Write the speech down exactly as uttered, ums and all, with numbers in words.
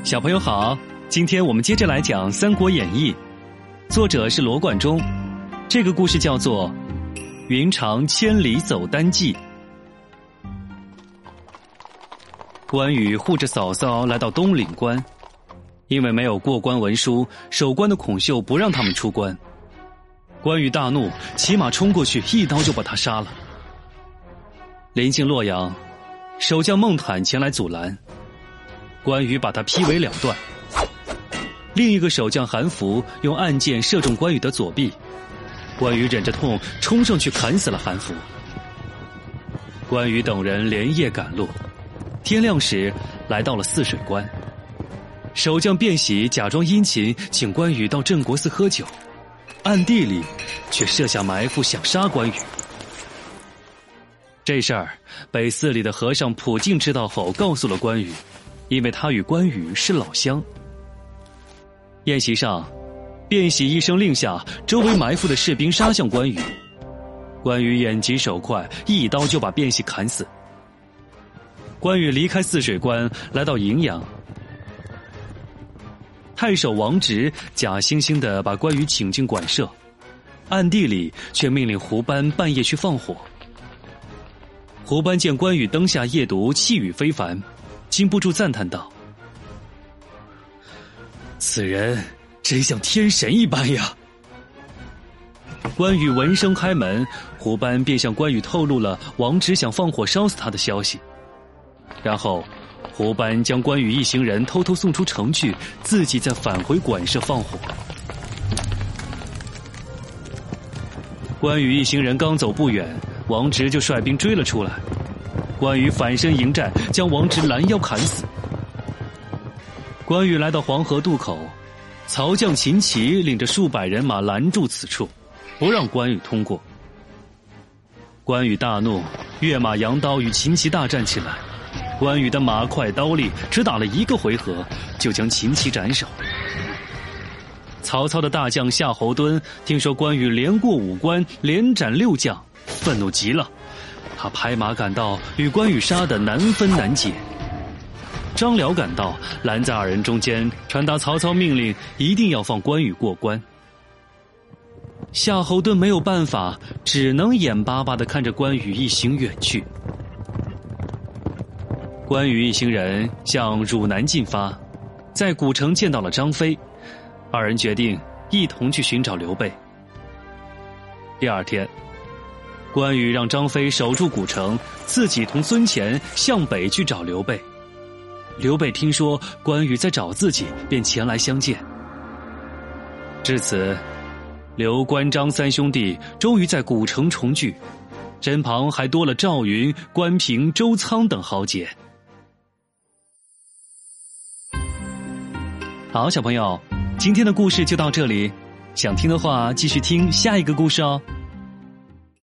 小朋友好，今天我们接着来讲《三国演义》，作者是罗贯中。这个故事叫做《云长千里走单骑》。关羽护着嫂嫂来到东岭关，因为没有过关文书，守关的孔秀不让他们出关。关羽大怒，骑马冲过去，一刀就把他杀了。临近洛阳，守将孟坦前来阻拦，关羽把他劈为两段。另一个守将韩福用暗箭射中关羽的左臂，关羽忍着痛冲上去砍死了韩福。关羽等人连夜赶路，天亮时来到了泗水关。守将卞喜假装殷勤，请关羽到镇国寺喝酒，暗地里却设下埋伏想杀关羽。这事儿被寺里的和尚普净知道后告诉了关羽，因为他与关羽是老乡。宴席上，卞喜一声令下，周围埋伏的士兵杀向关羽。关羽眼疾手快，一刀就把卞喜砍死。关羽离开泗水关，来到荥阳。太守王直假惺惺地把关羽请进馆舍，暗地里却命令胡班半夜去放火。胡班见关羽灯下夜读，气宇非凡，禁不住赞叹道：“此人真像天神一般呀！”关羽闻声开门，胡班便向关羽透露了王直想放火烧死他的消息。然后胡班将关羽一行人偷偷送出城去，自己再返回馆舍放火。关羽一行人刚走不远，王直就率兵追了出来。关羽反身迎战，将王直拦腰砍死。关羽来到黄河渡口，曹将秦琪领着数百人马拦住此处，不让关羽通过。关羽大怒，跃马扬刀与秦琪大战起来。关羽的马快刀利，只打了一个回合，就将秦琪斩首。曹操的大将夏侯惇听说关羽连过五关，连斩六将，愤怒极了，他拍马赶到，与关羽杀得难分难解。张辽赶到，拦在二人中间，传达曹操命令，一定要放关羽过关。夏侯惇没有办法，只能眼巴巴地看着关羽一行远去。关羽一行人向汝南进发，在古城见到了张飞，二人决定一同去寻找刘备。第二天，关羽让张飞守住古城，自己同孙乾向北去找刘备。刘备听说关羽在找自己，便前来相见。至此，刘关张三兄弟终于在古城重聚，身旁还多了赵云、关平、周仓等豪杰。好，小朋友，今天的故事就到这里，想听的话继续听下一个故事哦。